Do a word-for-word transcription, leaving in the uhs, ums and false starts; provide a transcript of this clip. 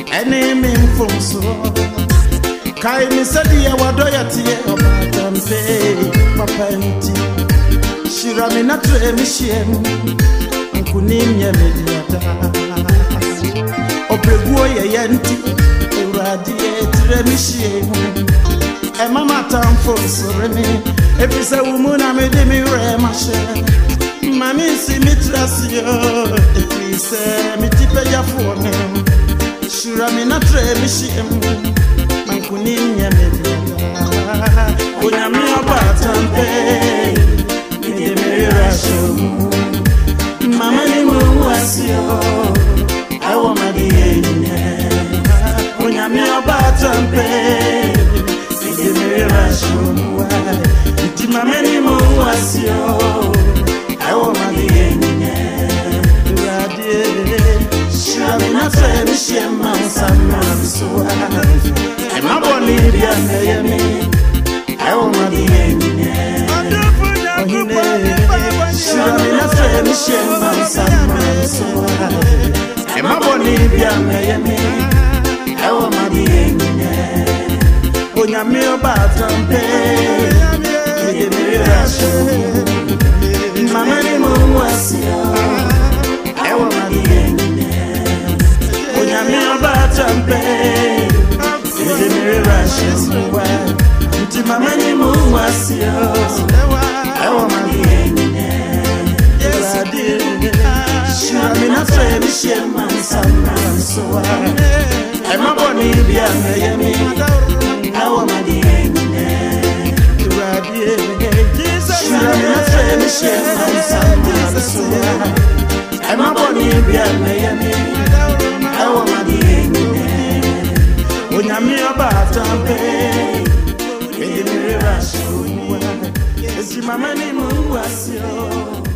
any mean from so. Kai me said ya wadoyati obatampe mapanti. Shira me na tre mi shem. Nkunim ye mediata. Obreguo ye yanti. Uradi e tre mi shem. E mama tam for so remi. If you say woman me de mi re mashe. Mami si mi trasio. If you say mi tipe ya for me. Shira me na tre mi shem. Mankunim ye mediata. Unyami obatampe. Mide mi rasho. Mama ni mu wasio. Awo madiene. Unyami obatampe. Mide mi rasho. Iti mama ni mu wasio. Awo madiene. Radie. Shami na fe mi shema sama msuwa. Ema boni bia meyemi. Awo madiene. Ohine. Shami na fe mi shema sama msuwa. Ema boni bia meyemi. Awo madiene. Onyami obatampe. Mide mi rasho. Mama ni mu wasio. Awo madiene. Onyami obatampe. Mide mi rasho. Nti mama ni mu wasio. Awo madiene. Radie. Shami na fe mi shema sama msuwa. Ema boni bia meyemi. Awo madiene. Radie. Shami na fe mi shema sama msuwa. Ema boni bia meyemi. Awo madiene. Onyami obatampe. Mide mi rasho. Esi mama ni mu wasio.